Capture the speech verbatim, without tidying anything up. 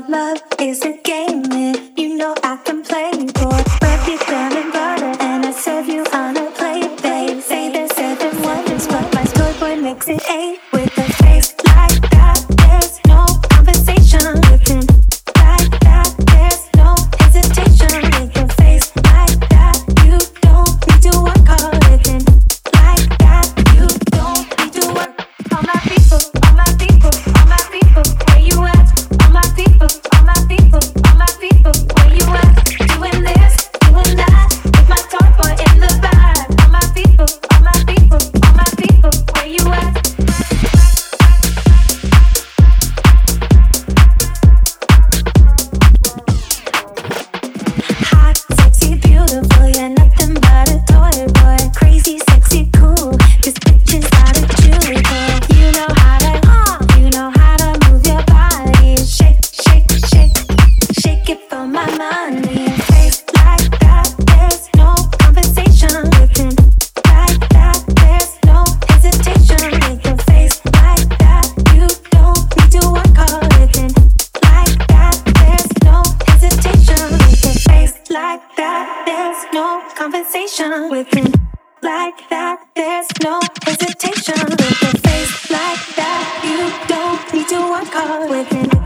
love is a game, and you know I can play boy. Wrap you down in butter, and I serve you on a plate, babe. Say there's seven wonders, but my toy boy makes it eight. With a face like that, there's no conversation. With him like that, there's no hesitation. With a face like that, you don't need to work hard. With him like that, you don't need to work. All my people, all my people, all my people, where you at? All my people, all my people, all my people, where you at? Doing this, doing that, with my toy boy in the back. All my people, all my people, all my people, where you at? Hot, sexy, beautiful, you're nothing but a toy boy. Crazy, sexy, cool, this bitch is out of Julie, boy. You know how to, uh, you know how to move your body. Shake, shake, shake, shake it for my money. Face like that, there's no conversation. With him like that, there's no hesitation. With your face like that, you don't need to work hard. With him like that, there's no hesitation. With your face like that, there's no conversation. With him like that, there's no hesitation. With your face like that, you don't need to work hard. With him